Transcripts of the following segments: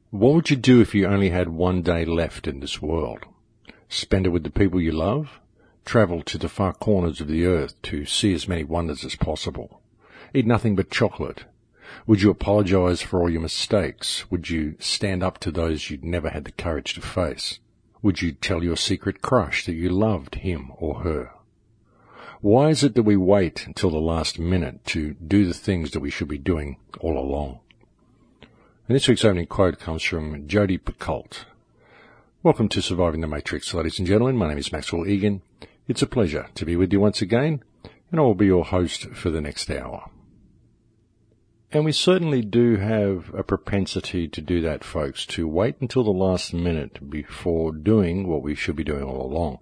What would you do if you only had one day left in this world? Spend it with the people you love? Travel to the far corners of the earth to see as many wonders as possible? Eat nothing but chocolate? Would you apologize for all your mistakes? Would you stand up to those you'd never had the courage to face? Would you tell your secret crush that you loved him or her? Why is it that we wait until the last minute to do the things that we should be doing all along? And this week's opening quote comes from Jodi Picoult. Welcome to Surviving the Matrix, ladies and gentlemen. My name is Maxwell Egan. It's a pleasure to be with you once again, and I will be your host for the next hour. And we certainly do have a propensity to do that, folks, to wait until the last minute before doing what we should be doing all along.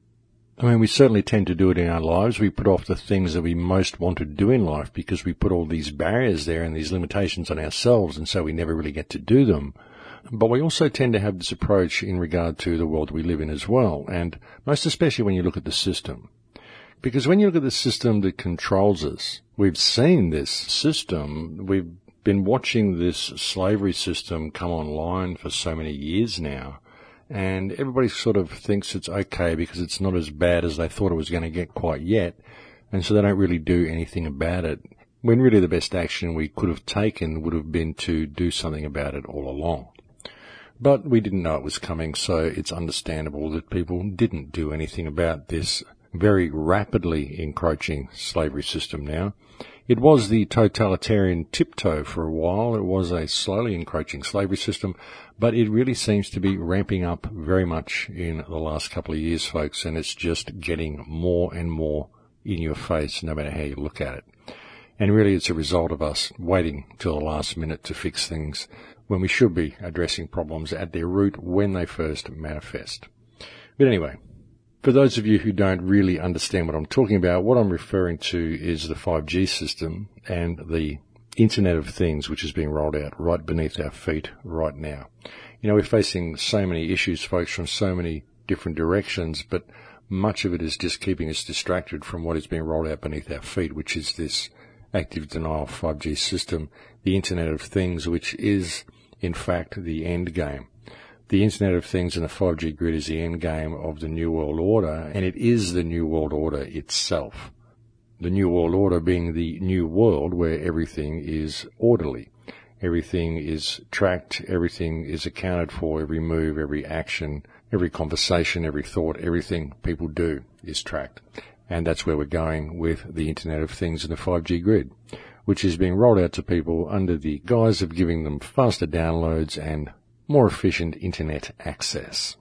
I mean, we certainly tend to do it in our lives. We put off the things that we most want to do in life because we put all these barriers there and these limitations on ourselves, and so we never really get to do them. But we also tend to have this approach in regard to the world we live in as well, and most especially when you look at the system. Because when you look at the system that controls us, we've seen this system, we've been watching this slavery system come online for so many years now, and everybody sort of thinks it's okay because it's not as bad as they thought it was going to get quite yet, and so they don't really do anything about it, when really the best action we could have taken would have been to do something about it all along. But we didn't know it was coming, so it's understandable that people didn't do anything about this very rapidly encroaching slavery system now. It was the totalitarian tiptoe for a while. It was a slowly encroaching slavery system, but it really seems to be ramping up very much in the last couple of years, folks, and it's just getting more and more in your face no matter how you look at it. And really it's a result of us waiting till the last minute to fix things when we should be addressing problems at their root when they first manifest. But anyway, for those of you who don't really understand what I'm talking about, what I'm referring to is the 5G system and the Internet of Things, which is being rolled out right beneath our feet right now. You know, we're facing so many issues, folks, from so many different directions, but much of it is just keeping us distracted from what is being rolled out beneath our feet, which is this active denial 5G system, the Internet of Things, which is, in fact, the end game. The Internet of Things and the 5G grid is the end game of the New World Order, and it is the New World Order itself. The New World Order being the new world where everything is orderly. Everything is tracked, everything is accounted for, every move, every action, every conversation, every thought, everything people do is tracked. And that's where we're going with the Internet of Things and the 5G grid, which is being rolled out to people under the guise of giving them faster downloads and more efficient internet access.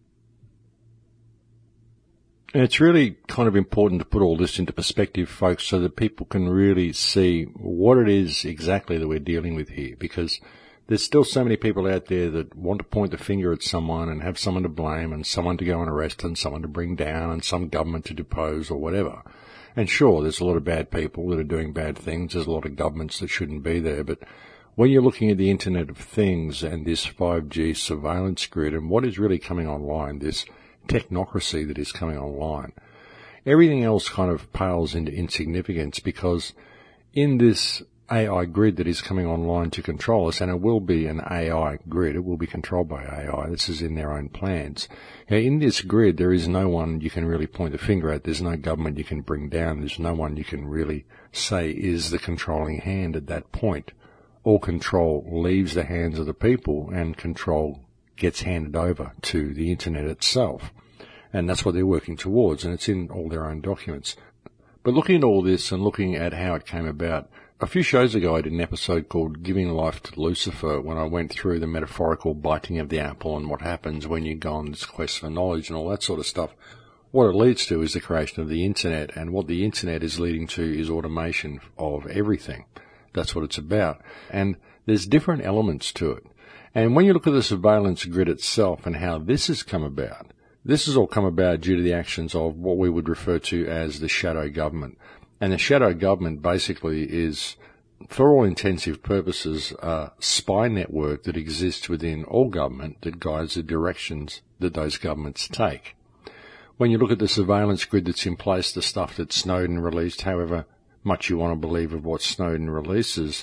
And it's really kind of important to put all this into perspective, folks, so that people can really see what it is exactly that we're dealing with here, because there's still so many people out there that want to point the finger at someone and have someone to blame and someone to go and arrest and someone to bring down and some government to depose or whatever. And sure, there's a lot of bad people that are doing bad things. There's a lot of governments that shouldn't be there, but when you're looking at the Internet of Things and this 5G surveillance grid and what is really coming online, this technocracy that is coming online, everything else kind of pales into insignificance, because in this AI grid that is coming online to control us, and it will be an AI grid, it will be controlled by AI, this is in their own plans. Now, in this grid, there is no one you can really point the finger at, there's no government you can bring down, there's no one you can really say is the controlling hand at that point. All control leaves the hands of the people and control gets handed over to the Internet itself. And that's what they're working towards, and it's in all their own documents. But looking at all this and looking at how it came about, a few shows ago I did an episode called Giving Life to Lucifer, when I went through the metaphorical biting of the apple and what happens when you go on this quest for knowledge and all that sort of stuff. What it leads to is the creation of the Internet, and what the Internet is leading to is automation of everything. That's what it's about. And there's different elements to it. And when you look at the surveillance grid itself and how this has come about, this has all come about due to the actions of what we would refer to as the shadow government. And the shadow government basically is, for all intensive purposes, a spy network that exists within all government that guides the directions that those governments take. When you look at the surveillance grid that's in place, the stuff that Snowden released, however much you want to believe of what Snowden releases,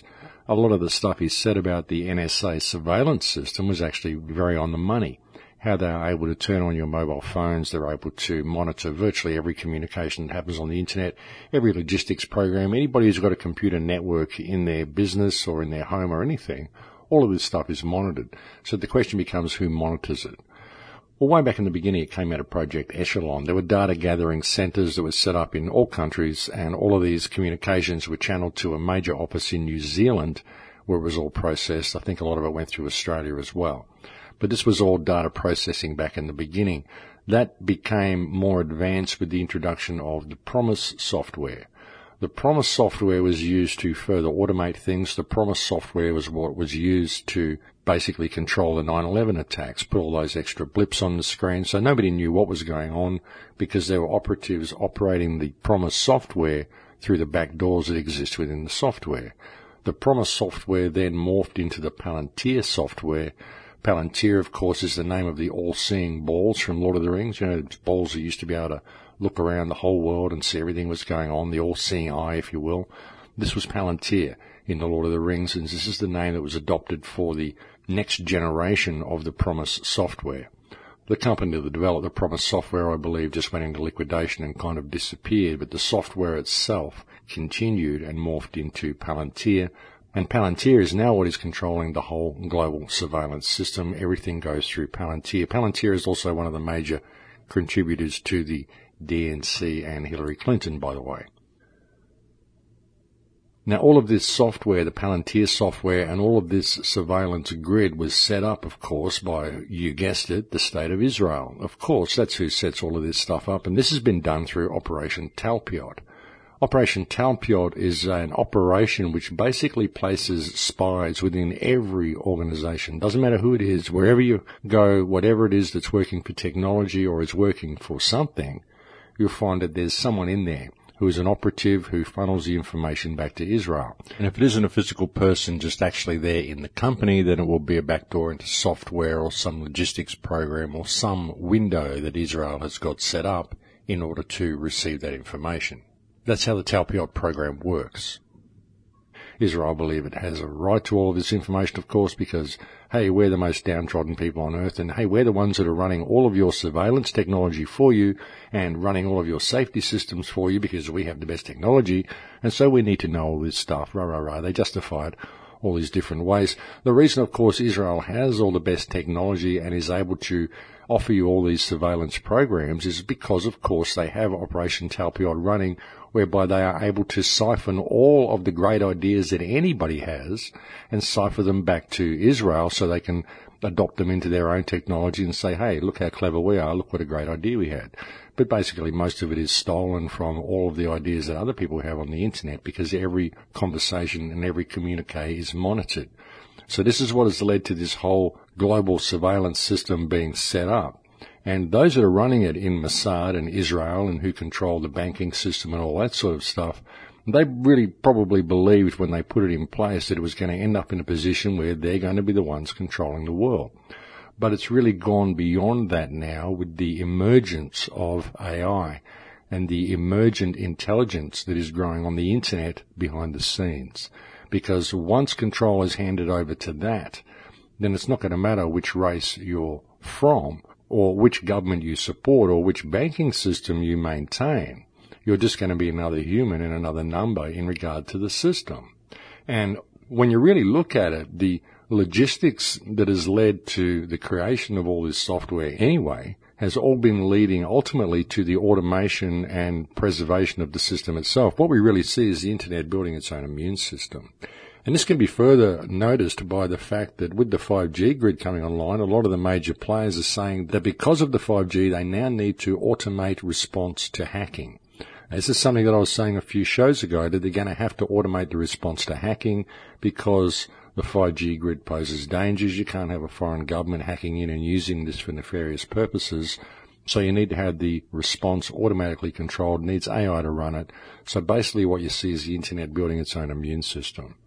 a lot of the stuff he said about the NSA surveillance system was actually very on the money. How they are able to turn on your mobile phones, they're able to monitor virtually every communication that happens on the internet, every logistics program, anybody who's got a computer network in their business or in their home or anything, all of this stuff is monitored. So the question becomes who monitors it. Well, way back in the beginning, it came out of Project Echelon. There were data gathering centres that were set up in all countries, and all of these communications were channeled to a major office in New Zealand where it was all processed. I think a lot of it went through Australia as well. But this was all data processing back in the beginning. That became more advanced with the introduction of the Promise software. The Promise software was used to further automate things. The Promise software was what was used to basically control the 9/11 attacks, put all those extra blips on the screen so nobody knew what was going on because there were operatives operating the Promise software through the back doors that exist within the software. The Promise software then morphed into the Palantir software. Palantir, of course, is the name of the all-seeing balls from Lord of the Rings. You know, balls that used to be able to look around the whole world and see everything was going on, the all-seeing eye, if you will. This was Palantir in the Lord of the Rings, and this is the name that was adopted for the next generation of the Promise software. The company that developed the Promise software, I believe, just went into liquidation and kind of disappeared, but the software itself continued and morphed into Palantir, and Palantir is now what is controlling the whole global surveillance system. Everything goes through Palantir. Palantir is also one of the major contributors to the DNC and Hillary Clinton, by the way. Now, all of this software, the Palantir software, and all of this surveillance grid was set up, of course, by, you guessed it, the State of Israel. Of course, that's who sets all of this stuff up, and this has been done through Operation Talpiot. Operation Talpiot is an operation which basically places spies within every organization. Doesn't matter who it is, wherever you go, whatever it is that's working for technology or is working for something, you'll find that there's someone in there who is an operative who funnels the information back to Israel. And if it isn't a physical person just actually there in the company, then it will be a backdoor into software or some logistics program or some window that Israel has got set up in order to receive that information. That's how the Talpiot program works. Israel believe it has a right to all of this information, of course, because, hey, we're the most downtrodden people on earth, and hey, we're the ones that are running all of your surveillance technology for you and running all of your safety systems for you because we have the best technology, and so we need to know all this stuff. Rah, rah, rah. They justify it all these different ways. The reason, of course, Israel has all the best technology and is able to offer you all these surveillance programs is because, of course, they have Operation Talpiot running, whereby they are able to siphon all of the great ideas that anybody has and cipher them back to Israel so they can adopt them into their own technology and say, hey, look how clever we are, look what a great idea we had. But basically most of it is stolen from all of the ideas that other people have on the internet because every conversation and every communique is monitored. So this is what has led to this whole global surveillance system being set up. And those that are running it in Mossad and Israel and who control the banking system and all that sort of stuff, they really probably believed when they put it in place that it was going to end up in a position where they're going to be the ones controlling the world. But it's really gone beyond that now with the emergence of AI and the emergent intelligence that is growing on the internet behind the scenes. Because once control is handed over to that, then it's not going to matter which race you're from or which government you support or which banking system you maintain. You're just going to be another human and another number in regard to the system. And when you really look at it, the logistics that has led to the creation of all this software anyway has all been leading ultimately to the automation and preservation of the system itself. What we really see is the internet building its own immune system. And this can be further noticed by the fact that with the 5G grid coming online, a lot of the major players are saying that because of the 5G, they now need to automate response to hacking. This is something that I was saying a few shows ago, that they're going to have to automate the response to hacking because the 5G grid poses dangers. You can't have a foreign government hacking in and using this for nefarious purposes. So you need to have the response automatically controlled. It needs AI to run it. So basically what you see is the internet building its own immune system.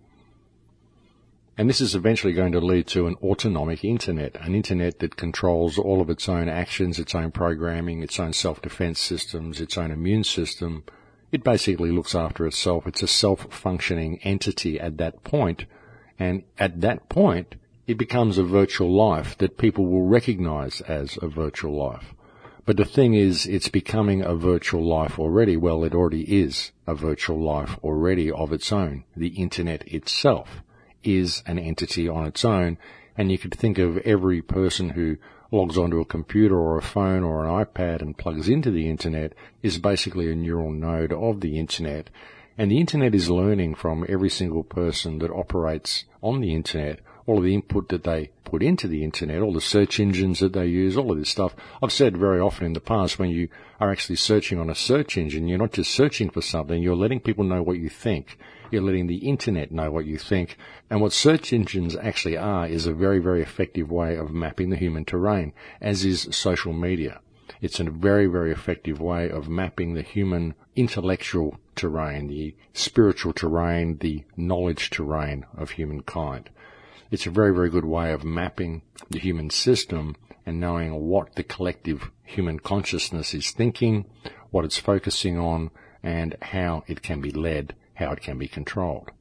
And this is eventually going to lead to an autonomic internet, an internet that controls all of its own actions, its own programming, its own self-defense systems, its own immune system. It basically looks after itself. It's a self-functioning entity at that point And at that point, it becomes a virtual life that people will recognize as a virtual life. But the thing is, it's becoming a virtual life already. Well, it already is a virtual life already of its own. The internet itself is an entity on its own, and you could think of every person who logs onto a computer or a phone or an iPad and plugs into the internet is basically a neural node of the internet. And the internet is learning from every single person that operates on the internet, all of the input that they put into the internet, all the search engines that they use, all of this stuff. I've said very often in the past, when you are actually searching on a search engine, you're not just searching for something, you're letting people know what you think. You're letting the internet know what you think. And what search engines actually are is a very, very effective way of mapping the human terrain, as is social media. It's a very, very effective way of mapping the human intellectual terrain, the spiritual terrain, the knowledge terrain of humankind. It's a very, very good way of mapping the human system and knowing what the collective human consciousness is thinking, what it's focusing on, and how it can be led, how it can be controlled.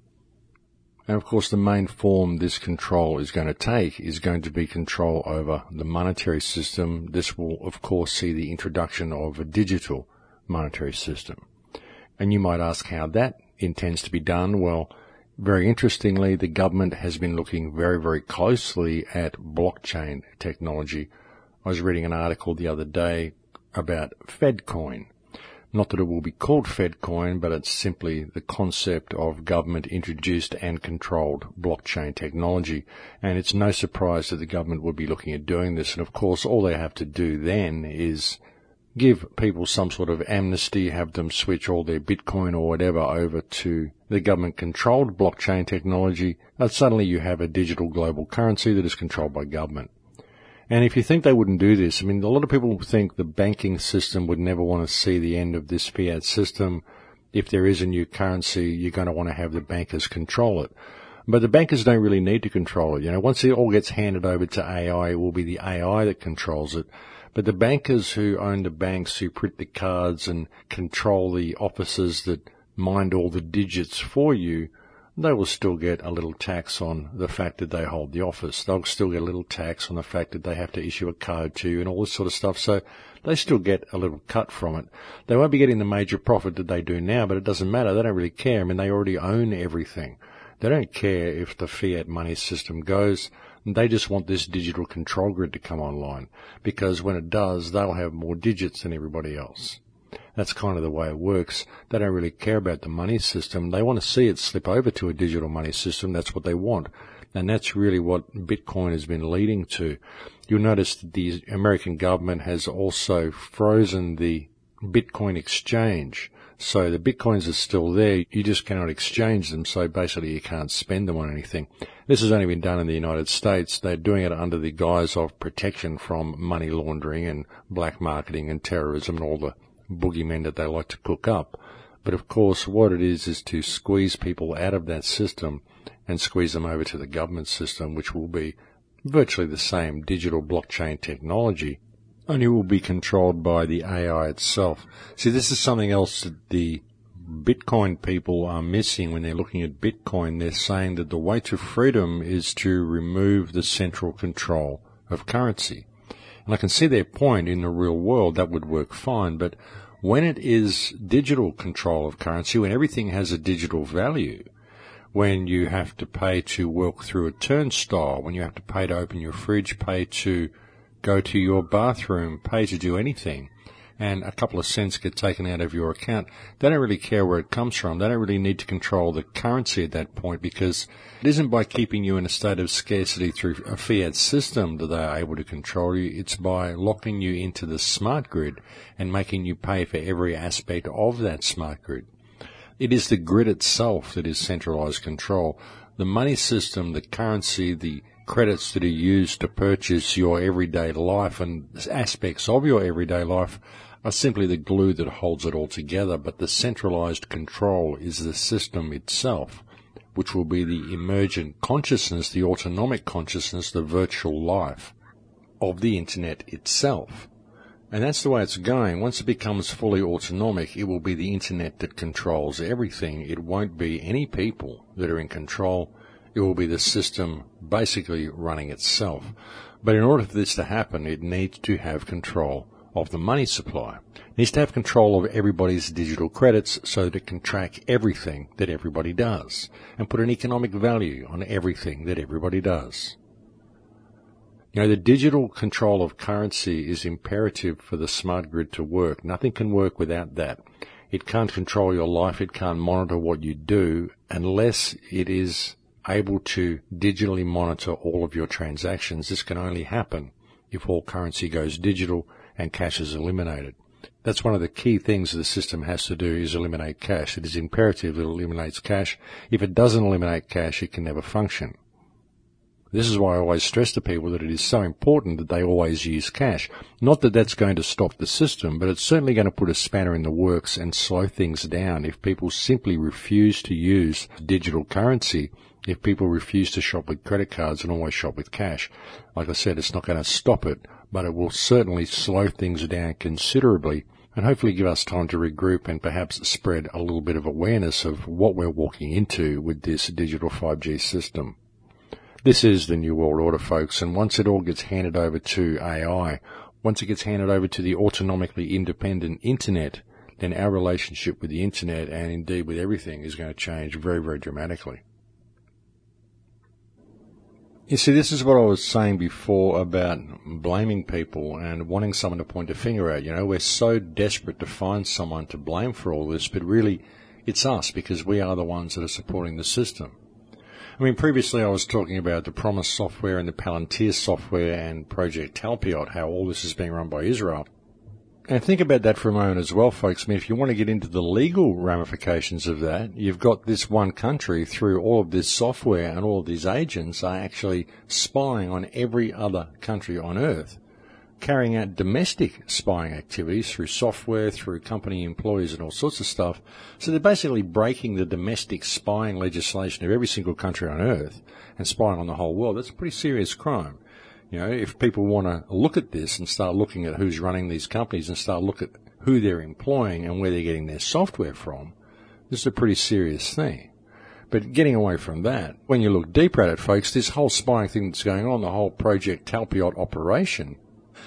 And of course, the main form this control is going to take is going to be control over the monetary system. This will, of course, see the introduction of a digital monetary system. And you might ask how that intends to be done. Well, very interestingly, the government has been looking very, very closely at blockchain technology. I was reading an article the other day about FedCoin. Not that it will be called FedCoin, but it's simply the concept of government-introduced and controlled blockchain technology. And it's no surprise that the government would be looking at doing this. And of course, all they have to do then is give people some sort of amnesty, have them switch all their Bitcoin or whatever over to the government-controlled blockchain technology, and suddenly you have a digital global currency that is controlled by government. And if you think they wouldn't do this, I mean, a lot of people think the banking system would never want to see the end of this fiat system. If there is a new currency, you're going to want to have the bankers control it. But the bankers don't really need to control it. You know, once it all gets handed over to AI, it will be the AI that controls it. But the bankers who own the banks, who print the cards and control the officers that mind all the digits for you, they will still get a little tax on the fact that they hold the office. They'll still get a little tax on the fact that they have to issue a code to you and all this sort of stuff. So they still get a little cut from it. They won't be getting the major profit that they do now, but it doesn't matter. They don't really care. I mean, they already own everything. They don't care if the fiat money system goes. They just want this digital control grid to come online, because when it does, they'll have more digits than everybody else. That's kind of the way it works. They don't really care about the money system. They want to see it slip over to a digital money system. That's what they want. And that's really what Bitcoin has been leading to. You'll notice that the American government has also frozen the Bitcoin exchange. So the Bitcoins are still there. You just cannot exchange them. So basically you can't spend them on anything. This has only been done in the United States. They're doing it under the guise of protection from money laundering and black marketing and terrorism and all the boogeymen that they like to cook up. But of course, what it is to squeeze people out of that system and squeeze them over to the government system, which will be virtually the same digital blockchain technology, only will be controlled by the AI itself. See, this is something else that the Bitcoin people are missing when they're looking at Bitcoin. They're saying that the way to freedom is to remove the central control of currency. And I can see their point. In the real world, that would work fine. But when it is digital control of currency, when everything has a digital value, when you have to pay to walk through a turnstile, when you have to pay to open your fridge, pay to go to your bathroom, pay to do anything, and a couple of cents get taken out of your account, they don't really care where it comes from. They don't really need to control the currency at that point, because it isn't by keeping you in a state of scarcity through a fiat system that they are able to control you. It's by locking you into the smart grid and making you pay for every aspect of that smart grid. It is the grid itself that is centralized control. The money system, the currency, the credits that are used to purchase your everyday life and aspects of your everyday life are simply the glue that holds it all together, but the centralized control is the system itself, which will be the emergent consciousness, the autonomic consciousness, the virtual life of the internet itself. And that's the way it's going. Once it becomes fully autonomic, it will be the internet that controls everything. It won't be any people that are in control. It will be the system basically running itself. But in order for this to happen, it needs to have control of the money supply. It needs to have control of everybody's digital credits so that it can track everything that everybody does and put an economic value on everything that everybody does. The digital control of currency is imperative for the smart grid to work. Nothing can work without that. It can't control your life. It can't monitor what you do unless it is able to digitally monitor all of your transactions. This can only happen if all currency goes digital and cash is eliminated. That's one of the key things the system has to do, is eliminate cash. It is imperative that it eliminates cash. If it doesn't eliminate cash, it can never function. This is why I always stress to people that it is so important that they always use cash. Not that that's going to stop the system, but it's certainly going to put a spanner in the works and slow things down if people simply refuse to use digital currency, if people refuse to shop with credit cards and always shop with cash. Like I said, it's not going to stop it, but it will certainly slow things down considerably and hopefully give us time to regroup and perhaps spread a little bit of awareness of what we're walking into with this digital 5G system. This is the New World Order, folks, and once it all gets handed over to AI, once it gets handed over to the autonomically independent internet, then our relationship with the internet and indeed with everything is going to change very, very dramatically. You see, this is what I was saying before about blaming people and wanting someone to point a finger at. We're so desperate to find someone to blame for all this, but really it's us, because we are the ones that are supporting the system. Previously I was talking about the Promise software and the Palantir software and Project Talpiot, how all this is being run by Israel. And think about that for a moment as well, folks. If you want to get into the legal ramifications of that, you've got this one country through all of this software, and all of these agents are actually spying on every other country on earth, carrying out domestic spying activities through software, through company employees and all sorts of stuff. So they're basically breaking the domestic spying legislation of every single country on earth and spying on the whole world. That's a pretty serious crime. If people want to look at this and start looking at who's running these companies and start look at who they're employing and where they're getting their software from, this is a pretty serious thing. But getting away from that, when you look deeper at it, folks, this whole spying thing that's going on, the whole Project Talpiot operation,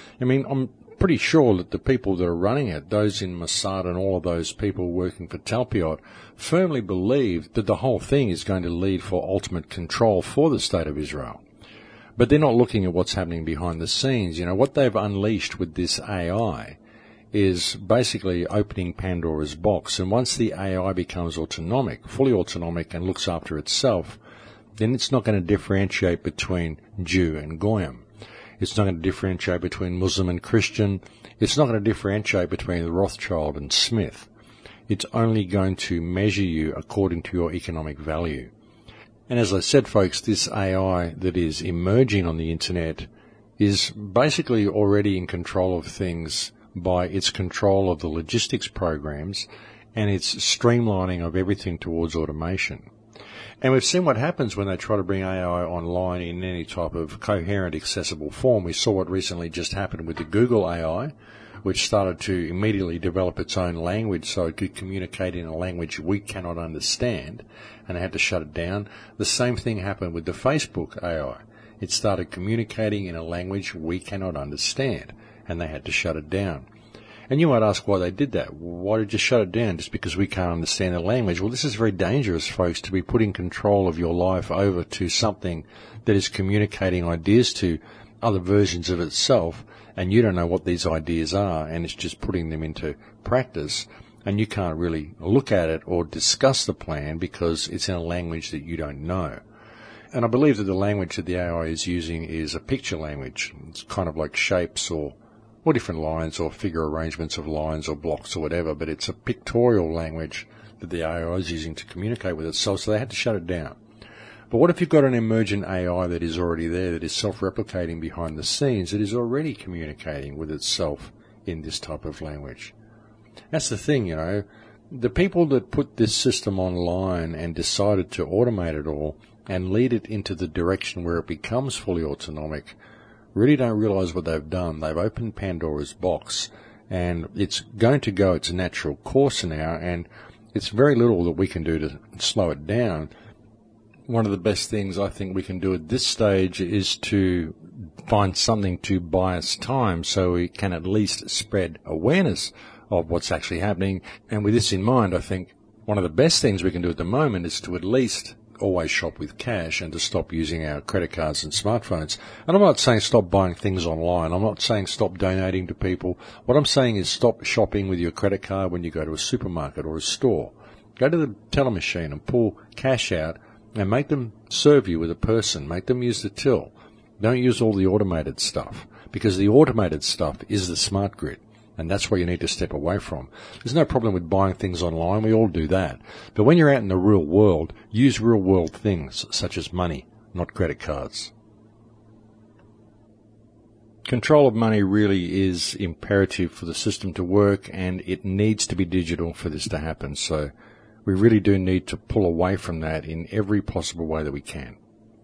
I'm pretty sure that the people that are running it, those in Mossad and all of those people working for Talpiot, firmly believe that the whole thing is going to lead for ultimate control for the State of Israel. But they're not looking at what's happening behind the scenes. What they've unleashed with this AI is basically opening Pandora's box. And once the AI becomes autonomic, fully autonomic, and looks after itself, then it's not going to differentiate between Jew and Goyim. It's not going to differentiate between Muslim and Christian. It's not going to differentiate between Rothschild and Smith. It's only going to measure you according to your economic value. And as I said, folks, this AI that is emerging on the internet is basically already in control of things by its control of the logistics programs and its streamlining of everything towards automation. And we've seen what happens when they try to bring AI online in any type of coherent, accessible form. We saw what recently just happened with the Google AI, which started to immediately develop its own language so it could communicate in a language we cannot understand, and they had to shut it down. The same thing happened with the Facebook AI. It started communicating in a language we cannot understand, and they had to shut it down. And you might ask why they did that. Why did you shut it down? Just because we can't understand the language? Well, this is very dangerous, folks, to be putting control of your life over to something that is communicating ideas to other versions of itself, and you don't know what these ideas are, and it's just putting them into practice, and you can't really look at it or discuss the plan because it's in a language that you don't know. And I believe that the language that the AI is using is a picture language. It's kind of like shapes or different lines or figure arrangements of lines or blocks or whatever, but it's a pictorial language that the AI is using to communicate with itself, so they had to shut it down. But what if you've got an emergent AI that is already there, that is self-replicating behind the scenes, that is already communicating with itself in this type of language? That's the thing, The people that put this system online and decided to automate it all and lead it into the direction where it becomes fully autonomic really don't realize what they've done. They've opened Pandora's box, and it's going to go its natural course now, and it's very little that we can do to slow it down. one of the best things I think we can do at this stage is to find something to buy us time so we can at least spread awareness of what's actually happening. And with this in mind, I think one of the best things we can do at the moment is to at least always shop with cash and to stop using our credit cards and smartphones. And I'm not saying stop buying things online. I'm not saying stop donating to people. What I'm saying is stop shopping with your credit card when you go to a supermarket or a store. Go to the teller machine and pull cash out and make them serve you with a person. Make them use the till. Don't use all the automated stuff, because the automated stuff is the smart grid. And that's what you need to step away from. There's no problem with buying things online. We all do that. But when you're out in the real world, use real world things such as money, not credit cards. Control of money really is imperative for the system to work, and it needs to be digital for this to happen. So we really do need to pull away from that in every possible way that we can.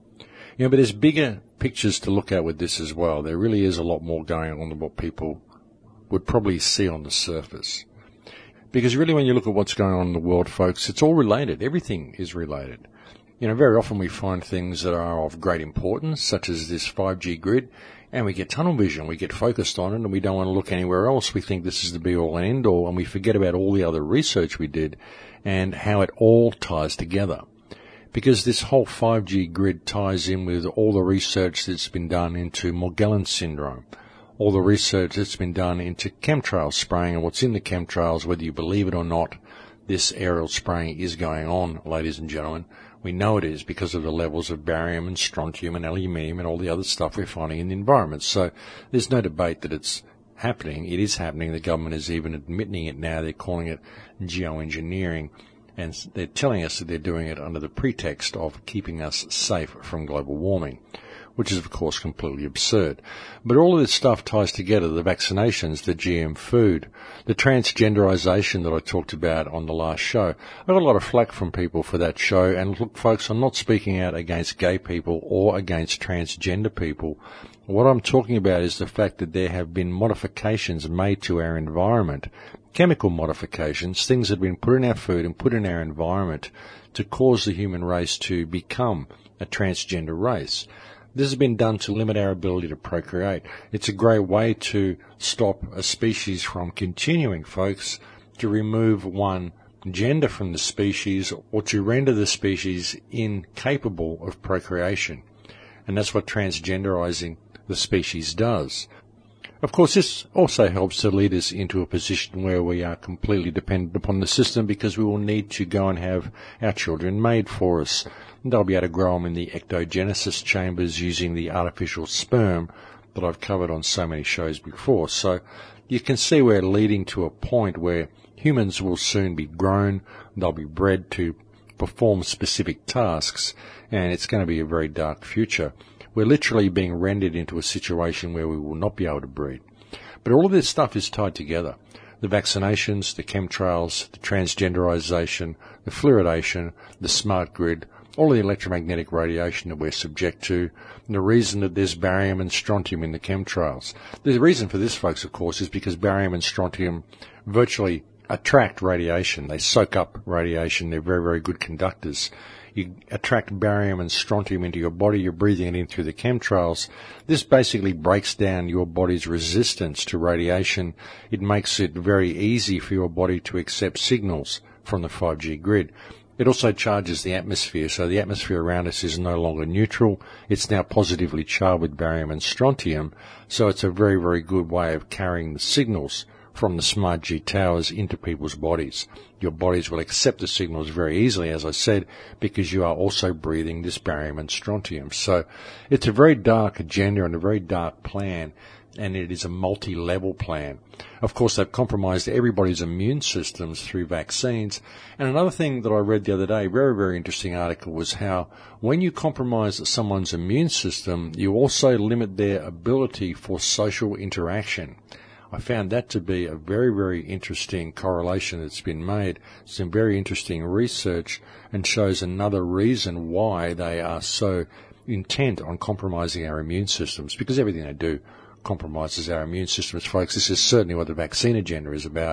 But there's bigger pictures to look at with this as well. There really is a lot more going on than what people would probably see on the surface. Because really when you look at what's going on in the world, folks, it's all related. Everything is related. Very often we find things that are of great importance, such as this 5G grid, and we get tunnel vision, we get focused on it, and we don't want to look anywhere else. We think this is the be-all and end-all, and we forget about all the other research we did and how it all ties together. Because this whole 5G grid ties in with all the research that's been done into Morgellons syndrome, all the research that's been done into chemtrail spraying and what's in the chemtrails, whether you believe it or not. This aerial spraying is going on, ladies and gentlemen. We know it is because of the levels of barium and strontium and aluminium and all the other stuff we're finding in the environment. So there's no debate that it's happening. It is happening. The government is even admitting it now. They're calling it geoengineering, and they're telling us that they're doing it under the pretext of keeping us safe from global warming, which is, of course, completely absurd. But all of this stuff ties together: the vaccinations, the GM food, the transgenderization that I talked about on the last show. I got a lot of flack from people for that show, and look, folks, I'm not speaking out against gay people or against transgender people. What I'm talking about is the fact that there have been modifications made to our environment, chemical modifications, things that have been put in our food and put in our environment to cause the human race to become a transgender race. This has been done to limit our ability to procreate. It's a great way to stop a species from continuing, folks, to remove one gender from the species or to render the species incapable of procreation. And that's what transgenderizing the species does. Of course, this also helps to lead us into a position where we are completely dependent upon the system, because we will need to go and have our children made for us. They'll be able to grow them in the ectogenesis chambers using the artificial sperm that I've covered on so many shows before. So you can see we're leading to a point where humans will soon be grown, they'll be bred to perform specific tasks, and it's going to be a very dark future. We're literally being rendered into a situation where we will not be able to breed. But all of this stuff is tied together. The vaccinations, the chemtrails, the transgenderization, the fluoridation, the smart grid, all of the electromagnetic radiation that we're subject to, and the reason that there's barium and strontium in the chemtrails. The reason for this, folks, of course, is because barium and strontium virtually attract radiation. They soak up radiation. They're very, very good conductors. You attract barium and strontium into your body, you're breathing it in through the chemtrails. This basically breaks down your body's resistance to radiation. It makes it very easy for your body to accept signals from the 5G grid. It also charges the atmosphere, so the atmosphere around us is no longer neutral. It's now positively charged with barium and strontium, so it's a very, very good way of carrying the signals from the smart G towers into people's bodies. Your bodies will accept the signals very easily, as I said, because you are also breathing this barium and strontium. So it's a very dark agenda and a very dark plan, and it is a multi-level plan. Of course, they've compromised everybody's immune systems through vaccines. And another thing that I read the other day, very, very interesting article, was how when you compromise someone's immune system, you also limit their ability for social interaction. I found that to be a very, very interesting correlation that's been made. Some very interesting research, and shows another reason why they are so intent on compromising our immune systems, because everything they do compromises our immune systems, folks. This is certainly what the vaccine agenda is about.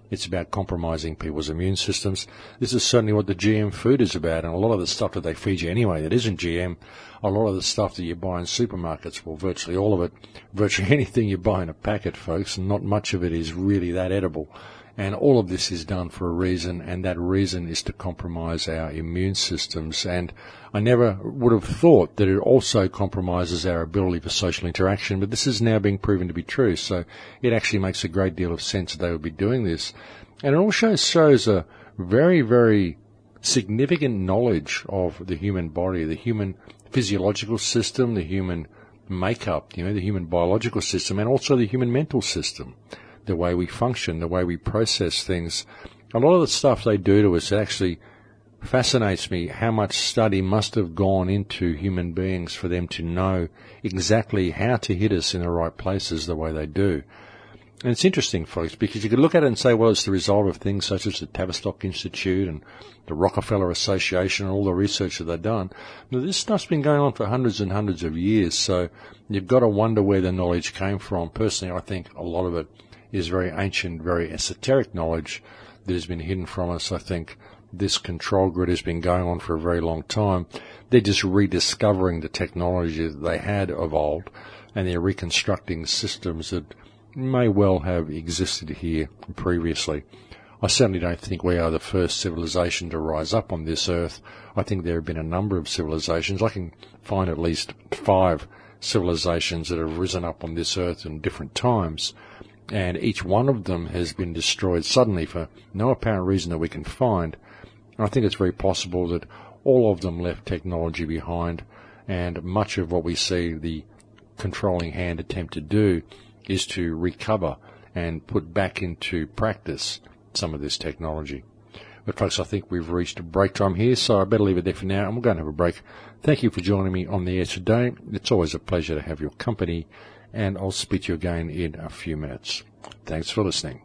It's about compromising people's immune systems. This is certainly what the GM food is about, and a lot of the stuff that they feed you anyway that isn't GM, a lot of the stuff that you buy in supermarkets, well, virtually all of it, virtually anything you buy in a packet, folks, and not much of it is really that edible. And all of this is done for a reason, and that reason is to compromise our immune systems. And I never would have thought that it also compromises our ability for social interaction, but this is now being proven to be true. So it actually makes a great deal of sense that they would be doing this. And it also shows a very, very significant knowledge of the human body, the human physiological system, the human makeup, the human biological system, and also the human mental system. The way we function, the way we process things. A lot of the stuff they do to us actually fascinates me, how much study must have gone into human beings for them to know exactly how to hit us in the right places the way they do. And it's interesting, folks, because you could look at it and say, well, it's the result of things such as the Tavistock Institute and the Rockefeller Association and all the research that they've done. Now, this stuff's been going on for hundreds and hundreds of years, so you've got to wonder where the knowledge came from. Personally, I think a lot of it is very ancient, very esoteric knowledge that has been hidden from us. I think this control grid has been going on for a very long time. They're just rediscovering the technology that they had of old, and they're reconstructing systems that may well have existed here previously. I certainly don't think we are the first civilization to rise up on this earth. I think there have been a number of civilizations. I can find at least 5 civilizations that have risen up on this earth in different times, and each one of them has been destroyed suddenly for no apparent reason that we can find. And I think it's very possible that all of them left technology behind, and much of what we see the controlling hand attempt to do is to recover and put back into practice some of this technology. But folks, I think we've reached break time here, so I better leave it there for now, and we're going to have a break. Thank you for joining me on the air today. It's always a pleasure to have your company, and I'll speak to you again in a few minutes. Thanks for listening.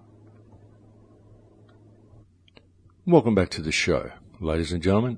Welcome back to the show, ladies and gentlemen.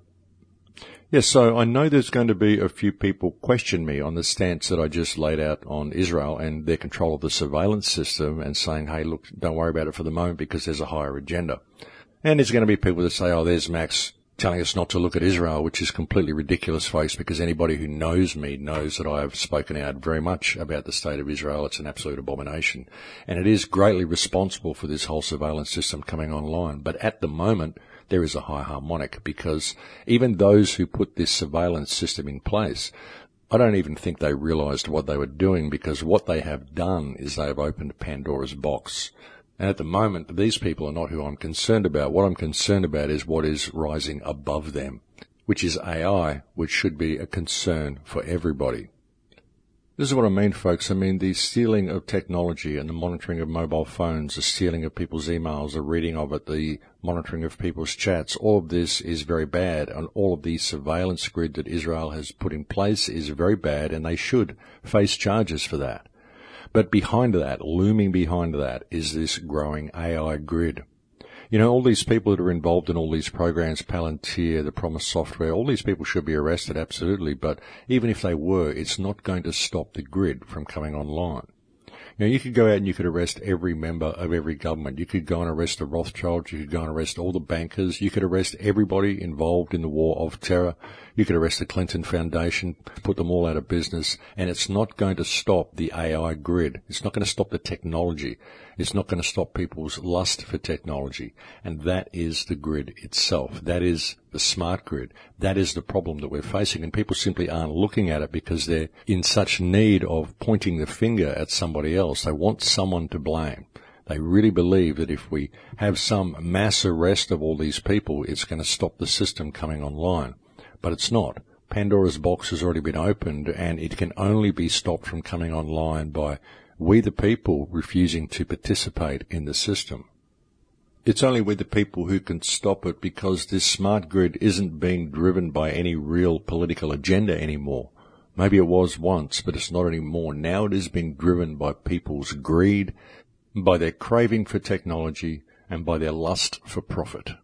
Yes, so I know there's going to be a few people question me on the stance that I just laid out on Israel and their control of the surveillance system, and saying, hey, look, don't worry about it for the moment because there's a higher agenda. And there's going to be people that say, oh, there's Max telling us not to look at Israel, which is completely ridiculous, folks, because anybody who knows me knows that I have spoken out very much about the state of Israel. It's an absolute abomination. And it is greatly responsible for this whole surveillance system coming online. But at the moment, there is a high harmonic, because even those who put this surveillance system in place, I don't even think they realized what they were doing, because what they have done is they have opened Pandora's box. And at the moment, these people are not who I'm concerned about. What I'm concerned about is what is rising above them, which is AI, which should be a concern for everybody. This is what I mean, folks. I mean, the stealing of technology and the monitoring of mobile phones, the stealing of people's emails, the reading of it, the monitoring of people's chats, all of this is very bad. And all of the surveillance grid that Israel has put in place is very bad, and they should face charges for that. But behind that, looming behind that, is this growing AI grid. You know, all these people that are involved in all these programs, Palantir, the Promise Software, all these people should be arrested, absolutely. But even if they were, it's not going to stop the grid from coming online. You know, you could go out and you could arrest every member of every government. You could go and arrest the Rothschilds. You could go and arrest all the bankers. You could arrest everybody involved in the war of terror. You could arrest the Clinton Foundation, put them all out of business, and it's not going to stop the AI grid. It's not going to stop the technology. It's not going to stop people's lust for technology. And that is the grid itself. That is the smart grid. That is the problem that we're facing. And people simply aren't looking at it because they're in such need of pointing the finger at somebody else. They want someone to blame. They really believe that if we have some mass arrest of all these people, it's going to stop the system coming online. But it's not. Pandora's box has already been opened, and it can only be stopped from coming online by we the people refusing to participate in the system. It's only we the people who can stop it, because this smart grid isn't being driven by any real political agenda anymore. Maybe it was once, but it's not anymore. Now it is being driven by people's greed, by their craving for technology, and by their lust for profit.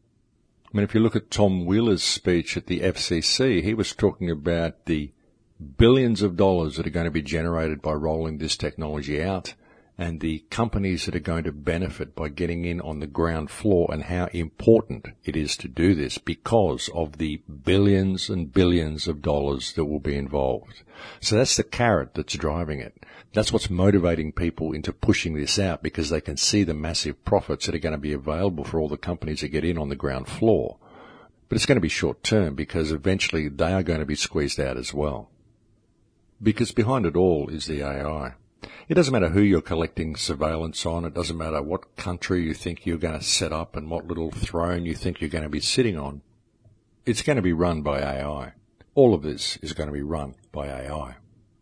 I mean, if you look at Tom Wheeler's speech at the FCC, he was talking about the billions of dollars that are going to be generated by rolling this technology out, and the companies that are going to benefit by getting in on the ground floor and how important it is to do this because of the billions and billions of dollars that will be involved. So that's the carrot that's driving it. That's what's motivating people into pushing this out, because they can see the massive profits that are going to be available for all the companies that get in on the ground floor. But it's going to be short term, because eventually they are going to be squeezed out as well. Because behind it all is the AI. It doesn't matter who you're collecting surveillance on. It doesn't matter what country you think you're going to set up and what little throne you think you're going to be sitting on. It's going to be run by AI. All of this is going to be run by AI.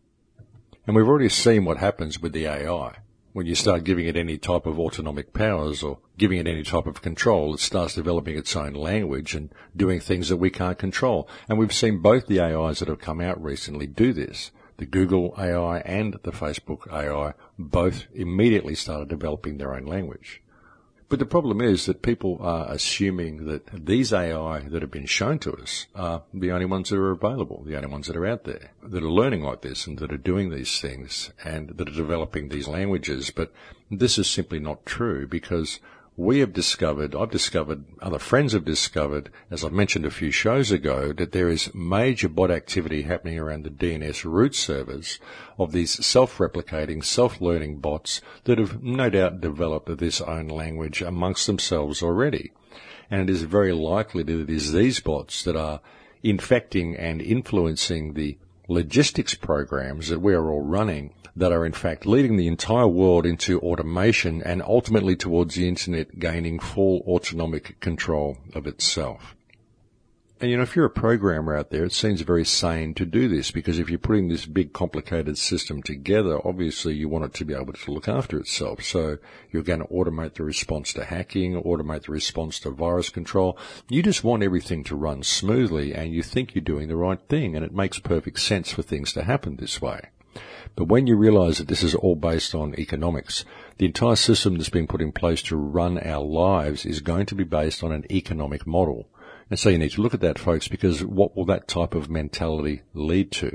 And we've already seen what happens with the AI. When you start giving it any type of autonomic powers or giving it any type of control, it starts developing its own language and doing things that we can't control. And we've seen both the AIs that have come out recently do this. The Google AI and the Facebook AI both immediately started developing their own language. But the problem is that people are assuming that these AI that have been shown to us are the only ones that are available, the only ones that are out there, that are learning like this and that are doing these things and that are developing these languages. But this is simply not true, because I've discovered, other friends have discovered, as I mentioned a few shows ago, that there is major bot activity happening around the DNS root servers of these self-replicating, self-learning bots that have no doubt developed this own language amongst themselves already. And it is very likely that it is these bots that are infecting and influencing the logistics programs that we are all running, that are in fact leading the entire world into automation and ultimately towards the internet gaining full autonomic control of itself. And if you're a programmer out there, it seems very sane to do this, because if you're putting this big complicated system together, obviously you want it to be able to look after itself. So you're going to automate the response to hacking, automate the response to virus control. You just want everything to run smoothly, and you think you're doing the right thing, and it makes perfect sense for things to happen this way. But when you realize that this is all based on economics, the entire system that's been put in place to run our lives is going to be based on an economic model. And so you need to look at that, folks, because what will that type of mentality lead to?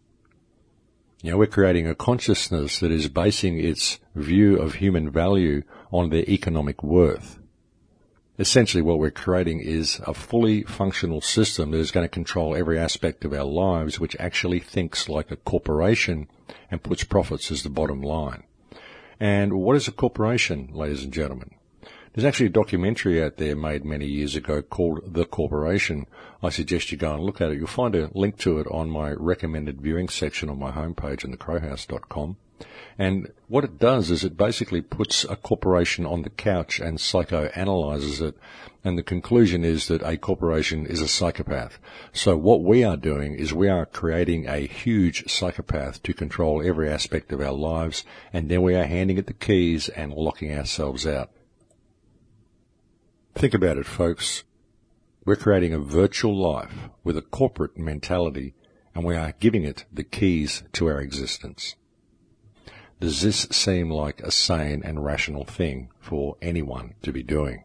We're creating a consciousness that is basing its view of human value on their economic worth. Essentially what we're creating is a fully functional system that is going to control every aspect of our lives, which actually thinks like a corporation and puts profits as the bottom line. And what is a corporation, ladies and gentlemen? There's actually a documentary out there made many years ago called The Corporation. I suggest you go and look at it. You'll find a link to it on my recommended viewing section on my homepage on thecrowhouse.com. And what it does is it basically puts a corporation on the couch and psychoanalyzes it. And the conclusion is that a corporation is a psychopath. So what we are doing is we are creating a huge psychopath to control every aspect of our lives. And then we are handing it the keys and locking ourselves out. Think about it, folks. We're creating a virtual life with a corporate mentality, and we are giving it the keys to our existence. Does this seem like a sane and rational thing for anyone to be doing?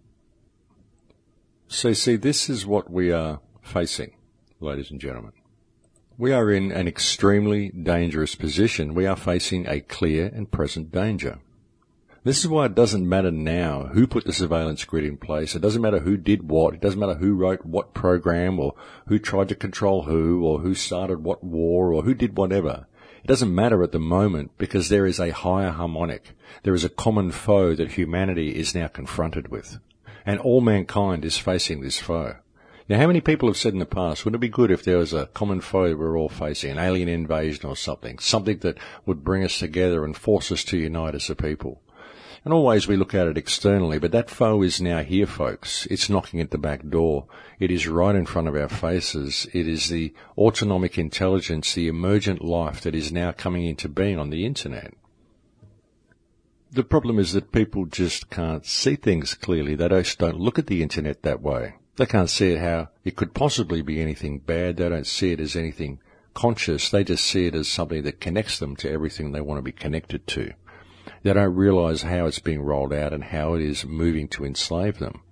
So see, this is what we are facing, ladies and gentlemen. We are in an extremely dangerous position. We are facing a clear and present danger. This is why it doesn't matter now who put the surveillance grid in place. It doesn't matter who did what. It doesn't matter who wrote what program or who tried to control who or who started what war or who did whatever. It doesn't matter at the moment, because there is a higher harmonic. There is a common foe that humanity is now confronted with. And all mankind is facing this foe. Now, how many people have said in the past, wouldn't it be good if there was a common foe that we're all facing, an alien invasion or something that would bring us together and force us to unite as a people? And always we look at it externally, but that foe is now here, folks. It's knocking at the back door. It is right in front of our faces. It is the autonomic intelligence, the emergent life that is now coming into being on the internet. The problem is that people just can't see things clearly. They just don't look at the internet that way. They can't see it how it could possibly be anything bad. They don't see it as anything conscious. They just see it as something that connects them to everything they want to be connected to. They don't realize how it's being rolled out and how it is moving to enslave them.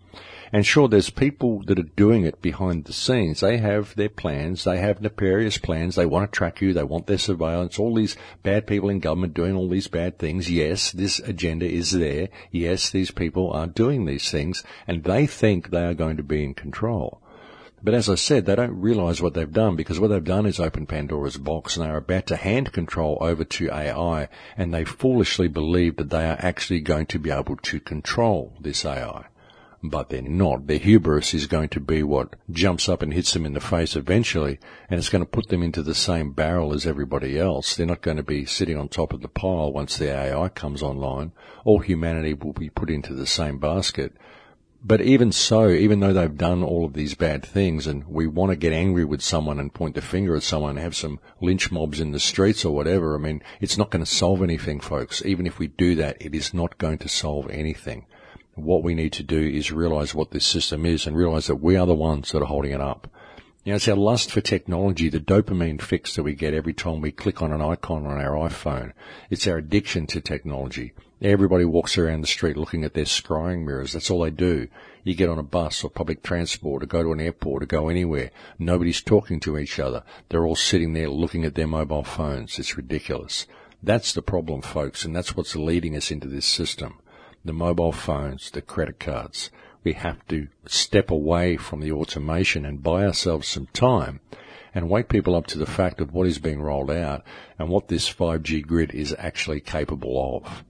And sure, there's people that are doing it behind the scenes. They have their plans. They have nefarious plans. They want to track you. They want their surveillance. All these bad people in government doing all these bad things. Yes, this agenda is there. Yes, these people are doing these things, and they think they are going to be in control. But as I said, they don't realise what they've done, because what they've done is open Pandora's box, and they're about to hand control over to AI, and they foolishly believe that they are actually going to be able to control this AI. But they're not. Their hubris is going to be what jumps up and hits them in the face eventually, and it's going to put them into the same barrel as everybody else. They're not going to be sitting on top of the pile once the AI comes online. All humanity will be put into the same basket. But even so, even though they've done all of these bad things, and we want to get angry with someone and point the finger at someone and have some lynch mobs in the streets or whatever, I mean, it's not going to solve anything, folks. Even if we do that, it is not going to solve anything. What we need to do is realize what this system is and realize that we are the ones that are holding it up. You know, it's our lust for technology, the dopamine fix that we get every time we click on an icon on our iPhone. It's our addiction to technology. Everybody walks around the street looking at their scrying mirrors. That's all they do. You get on a bus or public transport or go to an airport or go anywhere. Nobody's talking to each other. They're all sitting there looking at their mobile phones. It's ridiculous. That's the problem, folks, and that's what's leading us into this system. The mobile phones, the credit cards. We have to step away from the automation and buy ourselves some time and wake people up to the fact of what is being rolled out and what this 5G grid is actually capable of.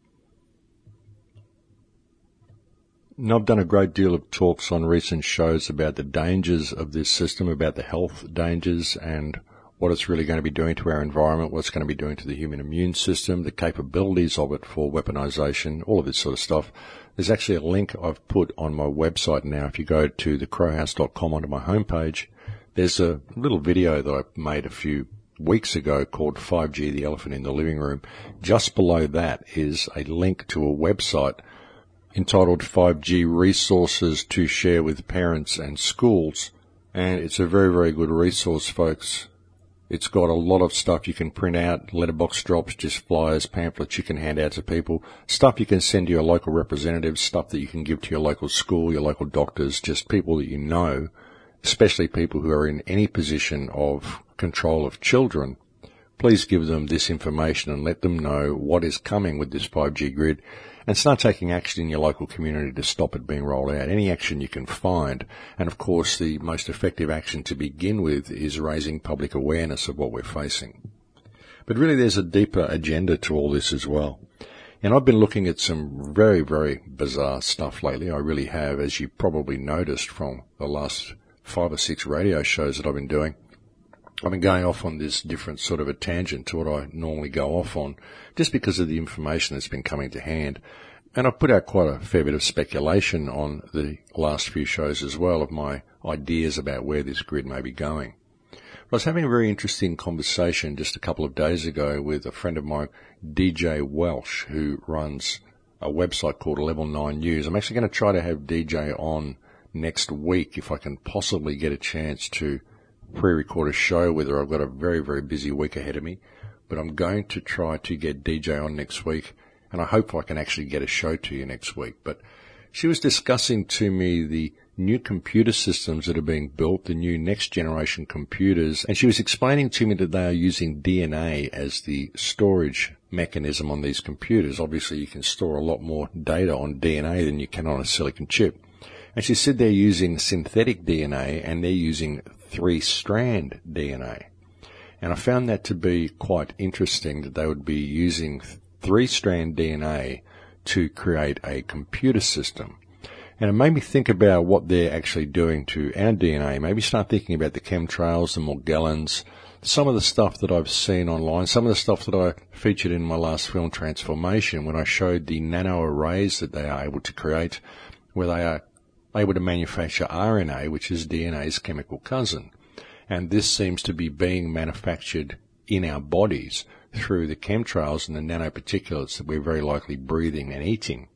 Now, I've done a great deal of talks on recent shows about the dangers of this system, about the health dangers and what it's really going to be doing to our environment, what it's going to be doing to the human immune system, the capabilities of it for weaponization, all of this sort of stuff. There's actually a link I've put on my website now. If you go to thecrowhouse.com onto my homepage, there's a little video that I made a few weeks ago called 5G, the Elephant in the Living Room. Just below that is a link to a website entitled 5G Resources to Share with Parents and Schools. And it's a very, very good resource, folks. It's got a lot of stuff you can print out, letterbox drops, just flyers, pamphlets you can hand out to people, stuff you can send to your local representatives, stuff that you can give to your local school, your local doctors, just people that you know, especially people who are in any position of control of children. Please give them this information and let them know what is coming with this 5G grid, and start taking action in your local community to stop it being rolled out. Any action you can find. And of course, the most effective action to begin with is raising public awareness of what we're facing. But really, there's a deeper agenda to all this as well. And I've been looking at some very, very bizarre stuff lately. I really have, as you probably noticed from the last 5 or 6 radio shows that I've been doing. I've been going off on this different sort of a tangent to what I normally go off on, just because of the information that's been coming to hand. And I've put out quite a fair bit of speculation on the last few shows as well of my ideas about where this grid may be going. I was having a very interesting conversation just a couple of days ago with a friend of mine, DJ Welsh, who runs a website called Level 9 News. I'm actually going to try to have DJ on next week if I can possibly get a chance to pre-record a show with her. I've got a very, very busy week ahead of me, but I'm going to try to get DJ on next week, and I hope I can actually get a show to you next week. But she was discussing to me the new computer systems that are being built, the new next generation computers, and she was explaining to me that they are using DNA as the storage mechanism on these computers. Obviously, you can store a lot more data on DNA than you can on a silicon chip. And she said they're using synthetic DNA and they're using 3-strand DNA. And I found that to be quite interesting, that they would be using 3-strand DNA to create a computer system. And it made me think about what they're actually doing to our DNA. Maybe start thinking about the chemtrails, the Morgellons, some of the stuff that I've seen online, some of the stuff that I featured in my last film, Transformation, when I showed the nano arrays that they are able to create, where they are able to manufacture RNA, which is DNA's chemical cousin. And this seems to be being manufactured in our bodies through the chemtrails and the nanoparticulates that we're very likely breathing and eating.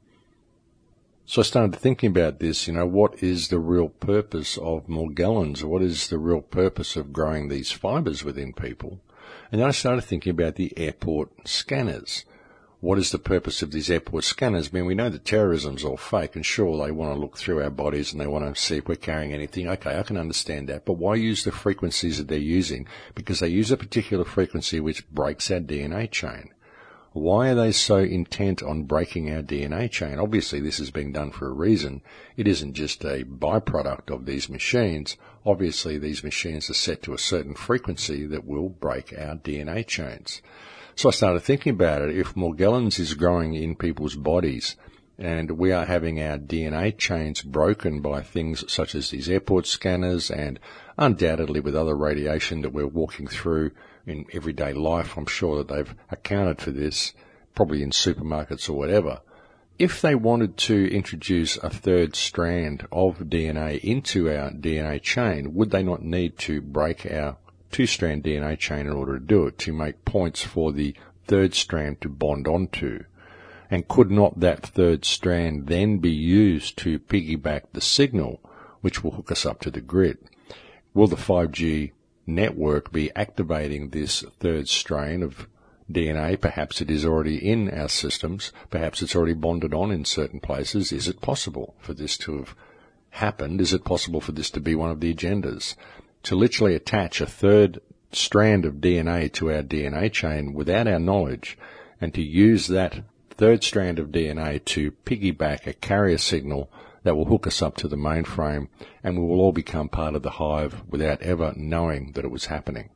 So I started thinking about this, what is the real purpose of Morgellons? What is the real purpose of growing these fibers within people? And then I started thinking about the airport scanners. what is the purpose of these airport scanners? I mean, we know that terrorism's all fake, and sure, they want to look through our bodies and they want to see if we're carrying anything. Okay, I can understand that. But why use the frequencies that they're using? Because they use a particular frequency which breaks our DNA chain. Why are they so intent on breaking our DNA chain? Obviously, this is being done for a reason. It isn't just a byproduct of these machines. Obviously, these machines are set to a certain frequency that will break our DNA chains. So I started thinking about it. If Morgellons is growing in people's bodies and we are having our DNA chains broken by things such as these airport scanners and undoubtedly with other radiation that we're walking through in everyday life, I'm sure that they've accounted for this, probably in supermarkets or whatever. If they wanted to introduce a third strand of DNA into our DNA chain, would they not need to break our two-strand DNA chain in order to do it, to make points for the third strand to bond onto? And could not that third strand then be used to piggyback the signal, which will hook us up to the grid? Will the 5G network be activating this third strain of DNA? Perhaps it is already in our systems. Perhaps it's already bonded on in certain places. Is it possible for this to have happened? Is it possible for this to be one of the agendas? To literally attach a third strand of DNA to our DNA chain without our knowledge, and to use that third strand of DNA to piggyback a carrier signal that will hook us up to the mainframe, and we will all become part of the hive without ever knowing that it was happening.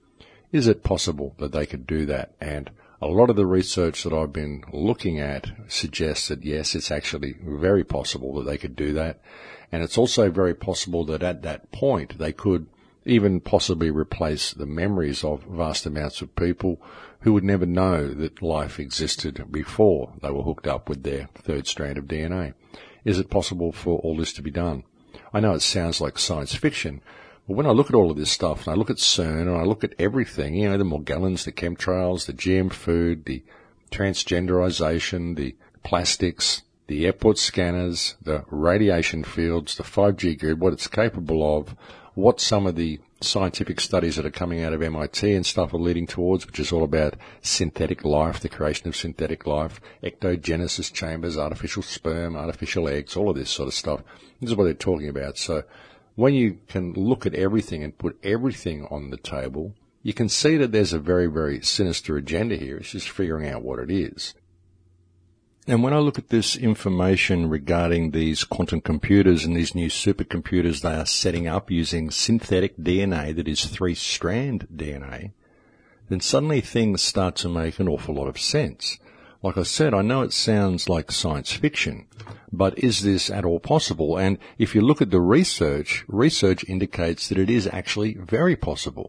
Is it possible that they could do that? And a lot of the research that I've been looking at suggests that yes, it's actually very possible that they could do that. And it's also very possible that at that point they could even possibly replace the memories of vast amounts of people who would never know that life existed before they were hooked up with their third strand of DNA. Is it possible for all this to be done? I know it sounds like science fiction, but when I look at all of this stuff, and I look at CERN, and I look at everything, the Morgellons, the chemtrails, the GM food, the transgenderization, the plastics, the airport scanners, the radiation fields, the 5G grid, what it's capable of, what some of the scientific studies that are coming out of MIT and stuff are leading towards, which is all about synthetic life, the creation of synthetic life, ectogenesis chambers, artificial sperm, artificial eggs, all of this sort of stuff. This is what they're talking about. So when you can look at everything and put everything on the table, you can see that there's a very, very sinister agenda here. It's just figuring out what it is. And when I look at this information regarding these quantum computers and these new supercomputers they are setting up using synthetic DNA that is three-strand DNA, then suddenly things start to make an awful lot of sense. Like I said, I know it sounds like science fiction, but is this at all possible? And if you look at the research indicates that it is actually very possible.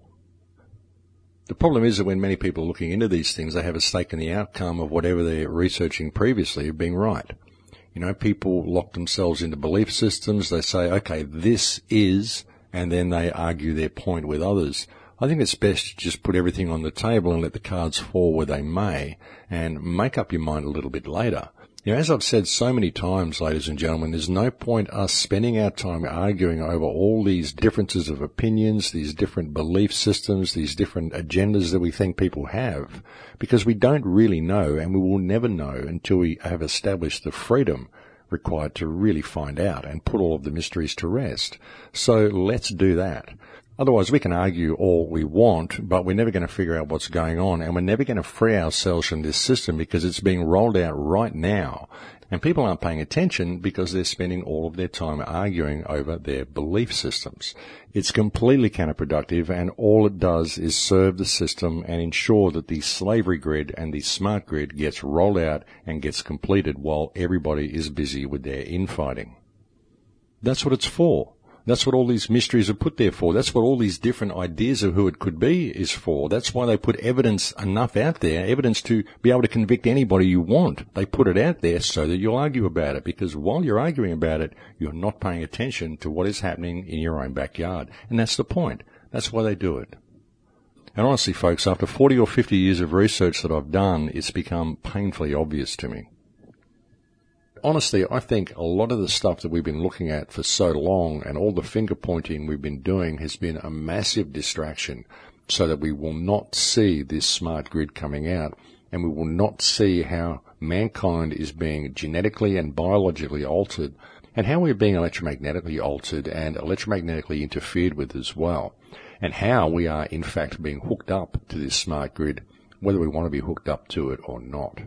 The problem is that when many people are looking into these things, they have a stake in the outcome of whatever they're researching previously of being right. People lock themselves into belief systems. They say, okay, this is, and then they argue their point with others. I think it's best to just put everything on the table and let the cards fall where they may and make up your mind a little bit later. As I've said so many times, ladies and gentlemen, there's no point us spending our time arguing over all these differences of opinions, these different belief systems, these different agendas that we think people have, because we don't really know, and we will never know until we have established the freedom required to really find out and put all of the mysteries to rest. So let's do that. Otherwise, we can argue all we want, but we're never going to figure out what's going on, and we're never going to free ourselves from this system because it's being rolled out right now. And people aren't paying attention because they're spending all of their time arguing over their belief systems. It's completely counterproductive, and all it does is serve the system and ensure that the slavery grid and the smart grid gets rolled out and gets completed while everybody is busy with their infighting. That's what it's for. That's what all these mysteries are put there for. That's what all these different ideas of who it could be is for. That's why they put evidence enough out there, evidence to be able to convict anybody you want. They put it out there so that you'll argue about it, because while you're arguing about it, you're not paying attention to what is happening in your own backyard. And that's the point. That's why they do it. And honestly, folks, after 40 or 50 years of research that I've done, it's become painfully obvious to me. Honestly, I think a lot of the stuff that we've been looking at for so long and all the finger pointing we've been doing has been a massive distraction so that we will not see this smart grid coming out. and we will not see how mankind is being genetically and biologically altered, and how we're being electromagnetically altered and electromagnetically interfered with as well, and how we are in fact being hooked up to this smart grid, whether we want to be hooked up to it or not.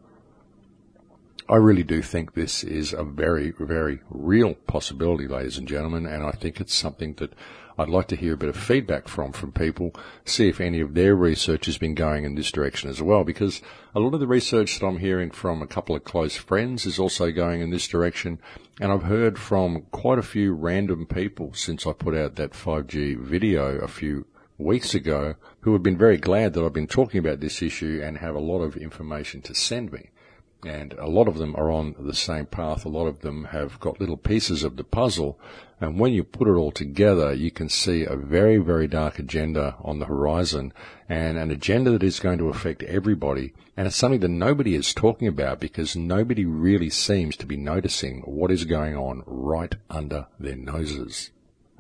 I really do think this is a very, very real possibility, ladies and gentlemen, and I think it's something that I'd like to hear a bit of feedback from people, see if any of their research has been going in this direction as well, because a lot of the research that I'm hearing from a couple of close friends is also going in this direction, and I've heard from quite a few random people since I put out that 5G video a few weeks ago who have been very glad that I've been talking about this issue and have a lot of information to send me. And a lot of them are on the same path. A lot of them have got little pieces of the puzzle. And when you put it all together, you can see a very, very dark agenda on the horizon, and an agenda that is going to affect everybody. And it's something that nobody is talking about because nobody really seems to be noticing what is going on right under their noses.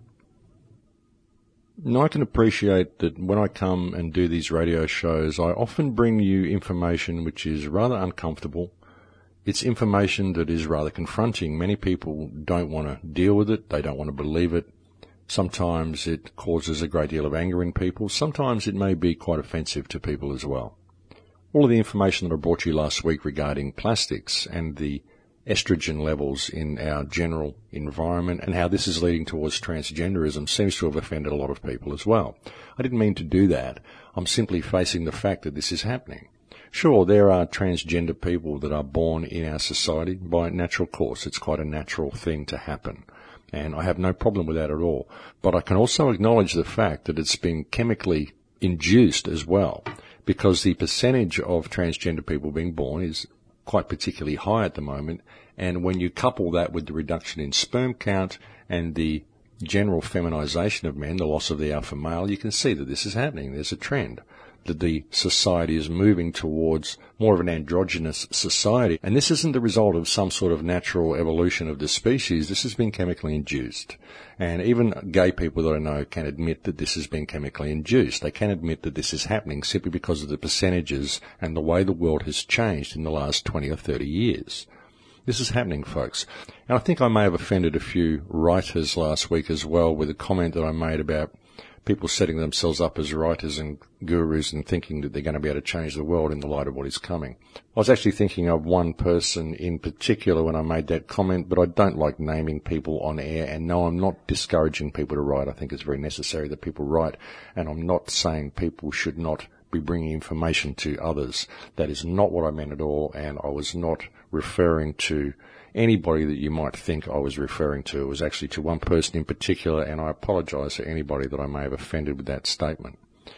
Now, I can appreciate that when I come and do these radio shows, I often bring you information which is rather uncomfortable. It's information that is rather confronting. Many people don't want to deal with it. They don't want to believe it. Sometimes it causes a great deal of anger in people. Sometimes it may be quite offensive to people as well. All of the information that I brought you last week regarding plastics and the estrogen levels in our general environment and how this is leading towards transgenderism seems to have offended a lot of people as well. I didn't mean to do that. I'm simply facing the fact that this is happening. Sure, there are transgender people that are born in our society by natural course. It's quite a natural thing to happen, and I have no problem with that at all. But I can also acknowledge the fact that it's been chemically induced as well, because the percentage of transgender people being born is quite particularly high at the moment, and when you couple that with the reduction in sperm count and the general feminization of men, the loss of the alpha male, you can see that this is happening. There's a trend that the society is moving towards more of an androgynous society, and this isn't the result of some sort of natural evolution of the species. This has been chemically induced, and even gay people that I know can admit that this has been chemically induced. They can admit that this is happening simply because of the percentages and the way the world has changed in the last 20 or 30 years. This is happening, folks. And I think I may have offended a few writers last week as well with a comment that I made about people setting themselves up as writers and gurus and thinking that they're going to be able to change the world in the light of what is coming. I was actually thinking of one person in particular when I made that comment, but I don't like naming people on air, and no, I'm not discouraging people to write. I think it's very necessary that people write, and I'm not saying people should not be bringing information to others. That is not what I meant at all, and I was not referring to anybody that you might think I was referring to. It was actually to one person in particular, and I apologize to anybody that I may have offended with that statement.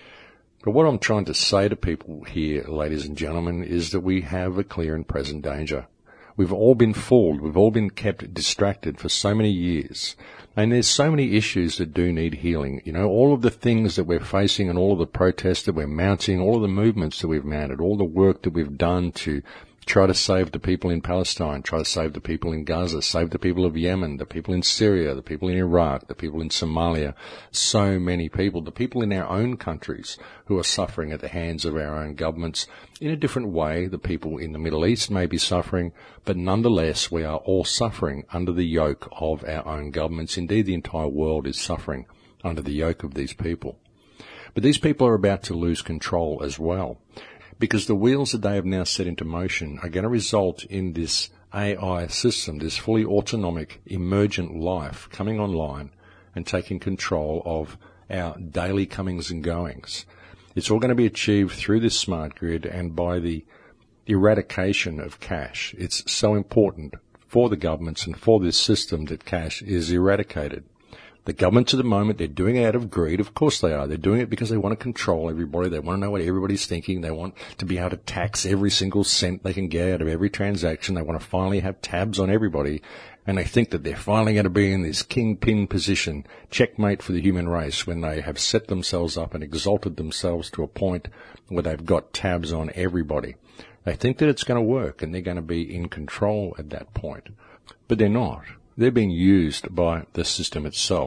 But what I'm trying to say to people here, ladies and gentlemen, is that we have a clear and present danger. We've all been fooled. We've all been kept distracted for so many years. And there's so many issues that do need healing. You know, all of the things that we're facing and all of the protests that we're mounting, all of the movements that we've mounted, all the work that we've done to try to save the people in Palestine, try to save the people in Gaza, save the people of Yemen, the people in Syria, the people in Iraq, the people in Somalia, so many people, the people in our own countries who are suffering at the hands of our own governments in a different way. The people in the Middle East may be suffering, but nonetheless we are all suffering under the yoke of our own governments. Indeed, the entire world is suffering under the yoke of these people. But these people are about to lose control as well, because the wheels that they have now set into motion are going to result in this AI system, this fully autonomic, emergent life coming online and taking control of our daily comings and goings. It's all going to be achieved through this smart grid and by the eradication of cash. It's so important for the governments and for this system that cash is eradicated. The governments at the moment, they're doing it out of greed. Of course they are. They're doing it because they want to control everybody. They want to know what everybody's thinking. They want to be able to tax every single cent they can get out of every transaction. They want to finally have tabs on everybody. And they think that they're finally going to be in this kingpin position, checkmate for the human race, when they have set themselves up and exalted themselves to a point where they've got tabs on everybody. They think that it's going to work and they're going to be in control at that point. But they're not. They're being used by the system itself.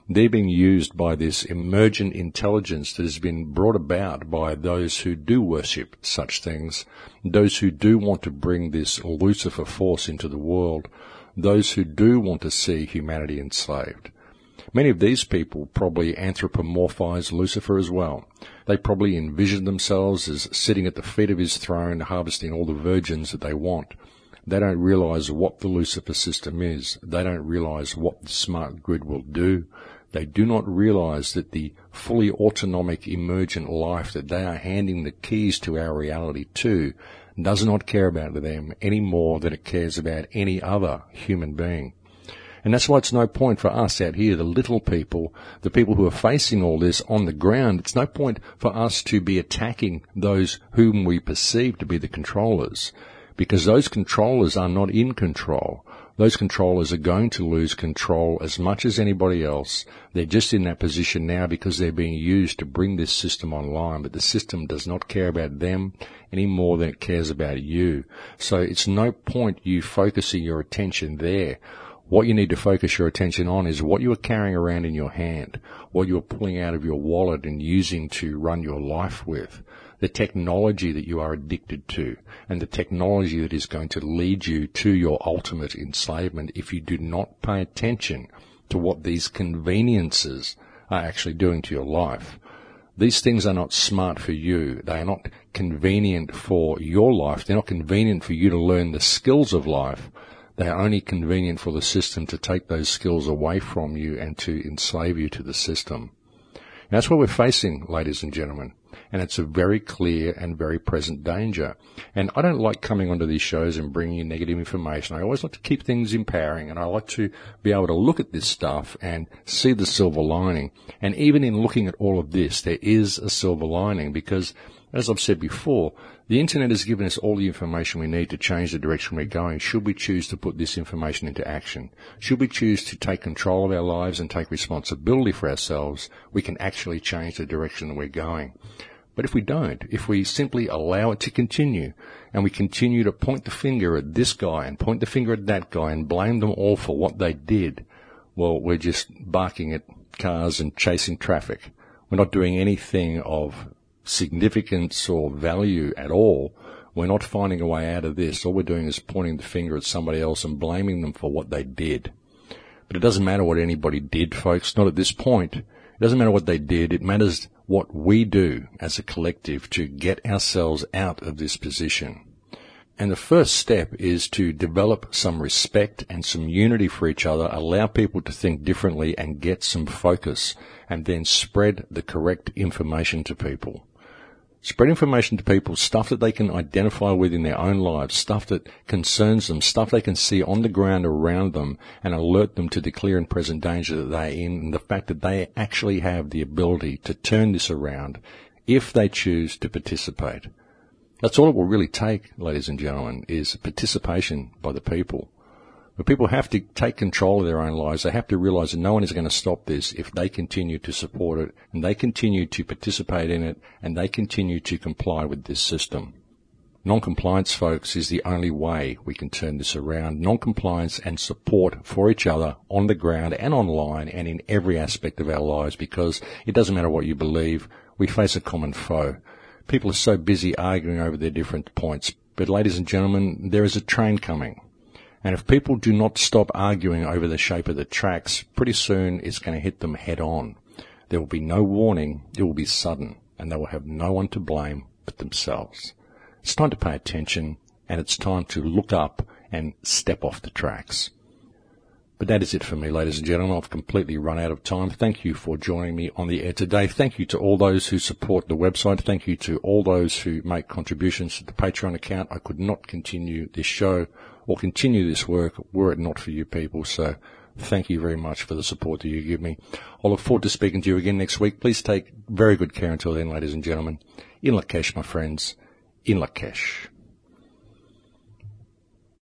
They're being used by this emergent intelligence that has been brought about by those who do worship such things, those who do want to bring this Lucifer force into the world, those who do want to see humanity enslaved. Many of these people probably anthropomorphize Lucifer as well. They probably envision themselves as sitting at the feet of his throne, harvesting all the virgins that they want. They don't realize what the Lucifer system is. They don't realize what the smart grid will do. They do not realize that the fully autonomic emergent life that they are handing the keys to our reality to does not care about them any more than it cares about any other human being. And that's why it's no point for us out here, the little people, the people who are facing all this on the ground. It's no point for us to be attacking those whom we perceive to be the controllers, because those controllers are not in control. Those controllers are going to lose control as much as anybody else. They're just in that position now because they're being used to bring this system online, but the system does not care about them any more than it cares about you. So it's no point you focusing your attention there. What you need to focus your attention on is what you are carrying around in your hand, what you are pulling out of your wallet and using to run your life with, the technology that you are addicted to, and the technology that is going to lead you to your ultimate enslavement if you do not pay attention to what these conveniences are actually doing to your life. These things are not smart for you. They are not convenient for your life. They're not convenient for you to learn the skills of life. They are only convenient for the system to take those skills away from you and to enslave you to the system. And that's what we're facing, ladies and gentlemen. And it's a very clear and very present danger. And I don't like coming onto these shows and bringing you negative information. I always like to keep things empowering, and I like to be able to look at this stuff and see the silver lining. And even in looking at all of this, there is a silver lining because, as I've said before, the internet has given us all the information we need to change the direction we're going should we choose to put this information into action. Should we choose to take control of our lives and take responsibility for ourselves, we can actually change the direction that we're going. But if we don't, if we simply allow it to continue, and we continue to point the finger at this guy and point the finger at that guy and blame them all for what they did, well, we're just barking at cars and chasing traffic. We're not doing anything of significance or value at all. We're not finding a way out of this. All we're doing is pointing the finger at somebody else and blaming them for what they did. But it doesn't matter what anybody did, folks, not at this point. It doesn't matter what they did. It matters what we do as a collective to get ourselves out of this position. And the first step is to develop some respect and some unity for each other, allow people to think differently and get some focus, and then spread the correct information to people. Spread information to people, stuff that they can identify with in their own lives, stuff that concerns them, stuff they can see on the ground around them, and alert them to the clear and present danger that they're in, and the fact that they actually have the ability to turn this around if they choose to participate. That's all it will really take, ladies and gentlemen, is participation by the people. But people have to take control of their own lives. They have to realize that no one is going to stop this if they continue to support it, and they continue to participate in it, and they continue to comply with this system. Non-compliance, folks, is the only way we can turn this around. Non-compliance and support for each other on the ground and online and in every aspect of our lives, because it doesn't matter what you believe. We face a common foe. People are so busy arguing over their different points. But, ladies and gentlemen, there is a train coming. And if people do not stop arguing over the shape of the tracks, pretty soon it's going to hit them head on. There will be no warning. It will be sudden. And they will have no one to blame but themselves. It's time to pay attention, and it's time to look up and step off the tracks. But that is it for me, ladies and gentlemen. I've completely run out of time. Thank you for joining me on the air today. Thank you to all those who support the website. Thank you to all those who make contributions to the Patreon account. I could not continue this show or continue this work were it not for you people. So thank you very much for the support that you give me. I'll look forward to speaking to you again next week. Please take very good care until then, ladies and gentlemen. In Lakesh, my friends. In Lakesh.